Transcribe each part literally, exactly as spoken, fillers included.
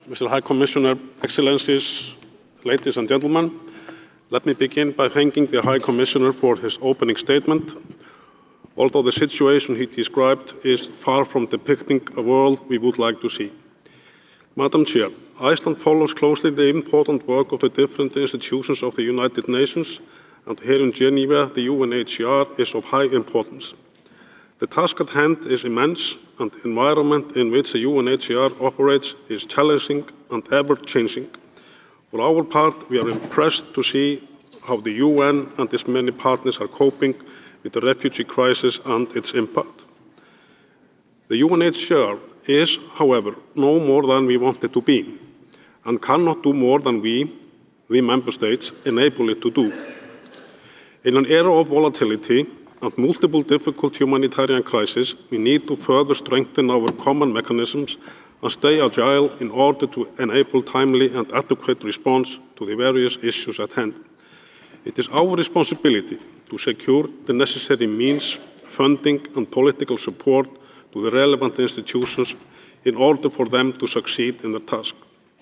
Mister High Commissioner, Excellencies, ladies and gentlemen, let me begin by thanking the High Commissioner for his opening statement. Although the situation he described is far from depicting a world we would like to see. Madam Chair, Iceland follows closely the important work of the different institutions of the United Nations, and here in Geneva, the U N H C R is of high importance. The task at hand is immense, and the environment in which the U N H C R operates is challenging and ever-changing. For our part, we are impressed to see how the U N and its many partners are coping with the refugee crisis and its impact. The U N H C R is, however, no more than we want it to be, and cannot do more than we, the Member States, enable it to do. In an era of volatility and multiple difficult humanitarian crises, we need to further strengthen our common mechanisms and stay agile in order to enable timely and adequate response to the various issues at hand. It is our responsibility to secure the necessary means, funding and political support to the relevant institutions in order for them to succeed in their task.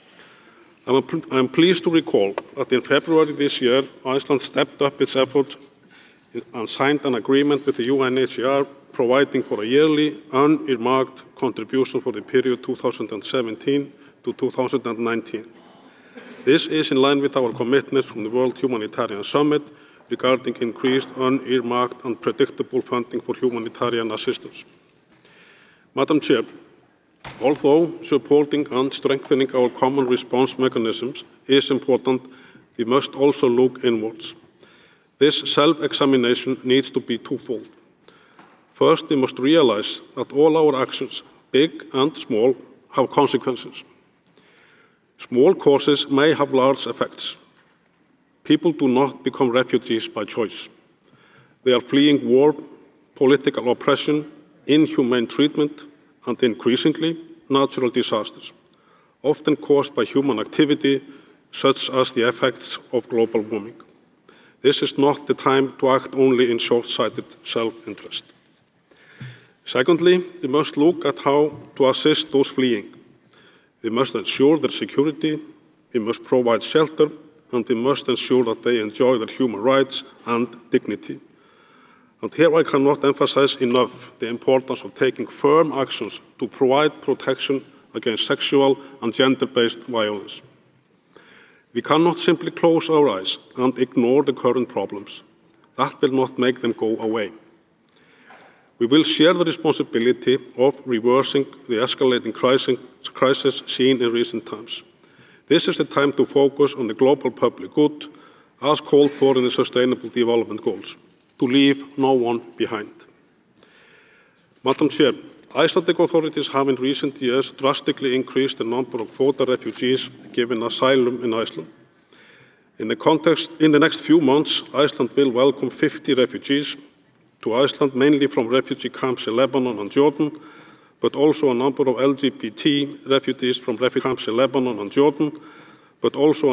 I am pleased to recall that in February this year, Iceland stepped up its efforts and signed an agreement with the U N H C R providing for a yearly unearmarked contribution for the period two thousand seventeen to two thousand nineteen. This is in line with our commitments from the World Humanitarian Summit regarding increased unearmarked and predictable funding for humanitarian assistance. Madam Chair, although supporting and strengthening our common response mechanisms is important, we must also look inwards. This self-examination needs to be twofold. First, we must realize that all our actions, big and small, have consequences. Small causes may have large effects. People do not become refugees by choice. They are fleeing war, political oppression, inhumane treatment, and increasingly, natural disasters, often caused by human activity, such as the effects of global warming. This is not the time to act only in short-sighted self-interest. Secondly, we must look at how to assist those fleeing. We must ensure their security, we must provide shelter, and we must ensure that they enjoy their human rights and dignity. And here I cannot emphasize enough the importance of taking firm actions to provide protection against sexual and gender-based violence. We cannot simply close our eyes and ignore the current problems. That will not make them go away. We will share the responsibility of reversing the escalating crisis seen in recent times. This is the time to focus on the global public good, as called for in the Sustainable Development Goals, to leave no one behind. Madam Chair, Icelandic authorities have in recent years drastically increased the number of quota refugees given asylum in Iceland. In the context, in the next few months, Iceland will welcome fifty refugees to Iceland, mainly from refugee camps in Lebanon and Jordan, but also a number of L G B T refugees from refugee camps in Lebanon and Jordan, but also